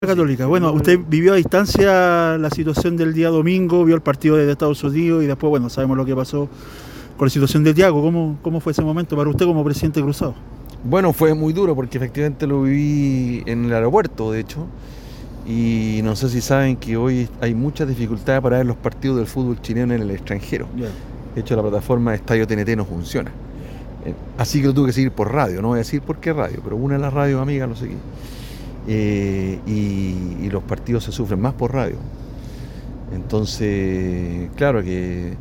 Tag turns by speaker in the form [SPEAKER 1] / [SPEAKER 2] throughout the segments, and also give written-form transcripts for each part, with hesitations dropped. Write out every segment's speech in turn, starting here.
[SPEAKER 1] Católica. Bueno, usted vivió a distancia la situación del día domingo, vio el partido desde Estados Unidos y después, bueno, sabemos lo que pasó con la situación de Thiago. ¿Cómo fue ese momento para usted como presidente de Cruzado?
[SPEAKER 2] Bueno, fue muy duro porque efectivamente lo viví en el aeropuerto, de hecho, y no sé si saben que hoy hay muchas dificultades para ver los partidos del fútbol chileno en el extranjero.
[SPEAKER 1] Yeah.
[SPEAKER 2] De hecho, la plataforma de Estadio TNT no funciona. Así que lo tuve que seguir por radio, no voy a decir por qué radio, pero una de las radios amigas lo seguí. Y los partidos se sufren más por radio. Entonces, claro que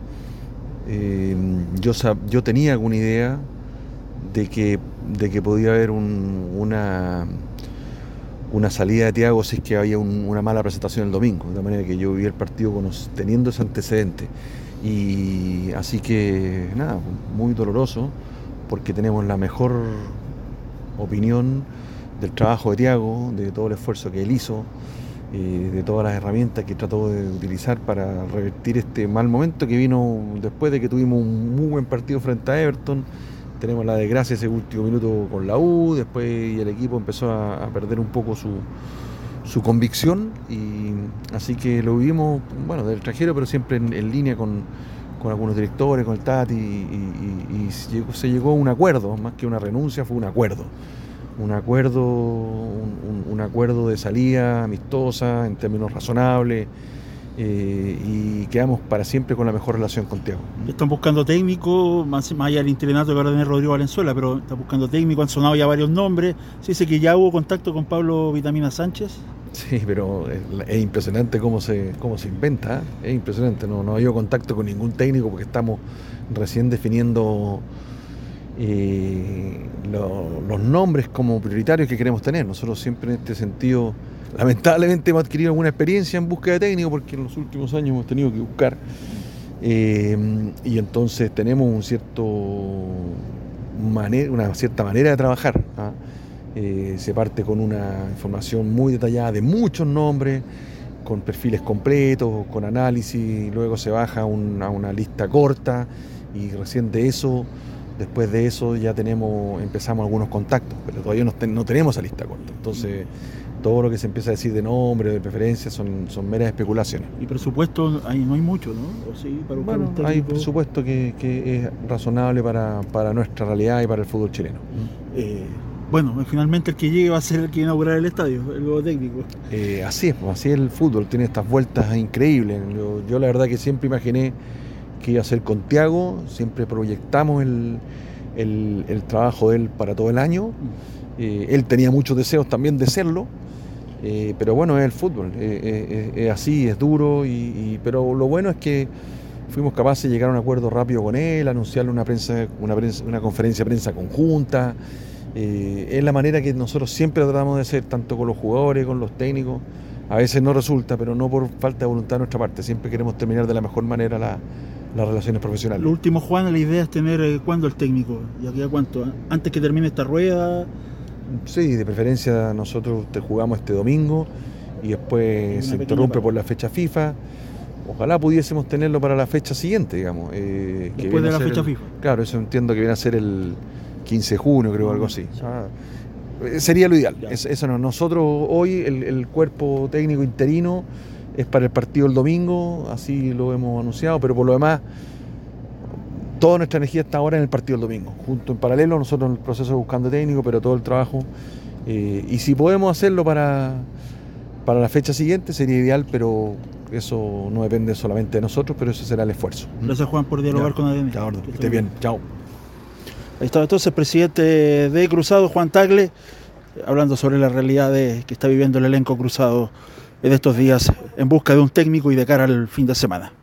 [SPEAKER 2] yo tenía alguna idea de que podía haber una salida de Thiago si es que había una mala presentación el domingo, de manera que yo viví el partido teniendo ese antecedente. Y así que nada, muy doloroso, porque tenemos la mejor opinión del trabajo de Thiago, de todo el esfuerzo que él hizo, de todas las herramientas que trató de utilizar para revertir este mal momento que vino después de que tuvimos un muy buen partido frente a Everton. Tenemos la desgracia ese último minuto con la U, después el equipo empezó a perder un poco su convicción, y así que lo vivimos, bueno, del extranjero, pero siempre en línea con algunos directores, con el Tati, y se llegó a un acuerdo, más que una renuncia, fue un acuerdo. Un acuerdo de salida amistosa, en términos razonables, y quedamos para siempre con la mejor relación con Thiago.
[SPEAKER 1] Están buscando técnico, más allá del interinato que ahora tiene Rodrigo Valenzuela, pero están buscando técnico, han sonado ya varios nombres. Se dice que ya hubo contacto con Pablo Vitamina Sánchez.
[SPEAKER 2] Sí, pero es impresionante cómo se inventa, ¿eh? Es impresionante, no ha habido contacto con ningún técnico porque estamos recién definiendo los nombres como prioritarios que queremos tener. Nosotros siempre en este sentido, lamentablemente, hemos adquirido alguna experiencia en búsqueda de técnico, porque en los últimos años hemos tenido que buscar, y entonces tenemos una cierta manera de trabajar, ¿ah? Se parte con una información muy detallada de muchos nombres, con perfiles completos, con análisis, luego se baja a una lista corta, y recién después de eso ya empezamos algunos contactos, pero todavía no tenemos esa lista corta. Entonces, todo lo que se empieza a decir de nombre, de preferencia, son meras especulaciones.
[SPEAKER 1] Y presupuesto no hay mucho, ¿no? ¿O sí, para
[SPEAKER 2] bueno, hay presupuesto que es razonable para nuestra realidad y para el fútbol chileno.
[SPEAKER 1] Bueno, finalmente el que llegue va a ser el que inaugurar el estadio, el nuevo técnico.
[SPEAKER 2] Así es el fútbol, tiene estas vueltas increíbles. Yo la verdad que siempre imaginé que iba a ser con Thiago, siempre proyectamos el trabajo de él para todo el año. Él tenía muchos deseos también de serlo, pero bueno, es el fútbol, es así, es duro, pero lo bueno es que fuimos capaces de llegar a un acuerdo rápido con él, anunciarle una conferencia de prensa conjunta. Es la manera que nosotros siempre tratamos de hacer, tanto con los jugadores, con los técnicos. A veces no resulta, pero no por falta de voluntad de nuestra parte. Siempre queremos terminar de la mejor manera las relaciones profesionales.
[SPEAKER 1] Lo último, Juan, la idea es tener ¿cuándo el técnico? ¿Y aquí a cuánto? ¿Antes que termine esta rueda?
[SPEAKER 2] Sí, de preferencia nosotros jugamos este domingo y después se interrumpe por la fecha FIFA. Ojalá pudiésemos tenerlo para la fecha siguiente, digamos.
[SPEAKER 1] Después de la fecha FIFA.
[SPEAKER 2] Claro, eso entiendo que viene a ser el 15 de junio, creo, algo así. Sería lo ideal. Eso no. Nosotros hoy, el cuerpo técnico interino es para el partido el domingo, así lo hemos anunciado, pero por lo demás, toda nuestra energía está ahora en el partido del domingo. Junto en paralelo, nosotros en el proceso de buscando técnico, pero todo el trabajo. Y si podemos hacerlo para la fecha siguiente, sería ideal, pero eso no depende solamente de nosotros, pero ese será el esfuerzo.
[SPEAKER 1] Gracias, Juan, por dialogar con ADN.
[SPEAKER 2] Claro, que esté bien. Chao.
[SPEAKER 1] Ahí está entonces el presidente de Cruzado, Juan Tagle, hablando sobre la realidad que está viviendo el elenco Cruzado en estos días en busca de un técnico y de cara al fin de semana.